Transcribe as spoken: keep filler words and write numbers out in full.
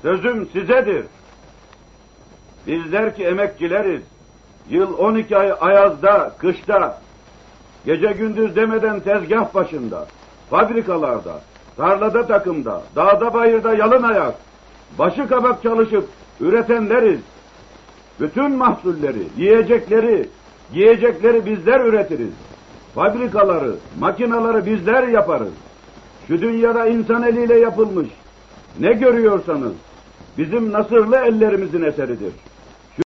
Sözüm sizedir. Bizler ki emekçileriz. Yıl on iki ay ayazda, kışta, gece gündüz demeden tezgah başında, fabrikalarda, tarlada takımda, dağda bayırda yalın ayak, başı kabak çalışıp üretenleriz. Bütün mahsulleri, yiyecekleri, giyecekleri bizler üretiriz. Fabrikaları, makinaları bizler yaparız. Şu dünyada insan eliyle yapılmış ne görüyorsanız bizim nasırlı ellerimizin eseridir.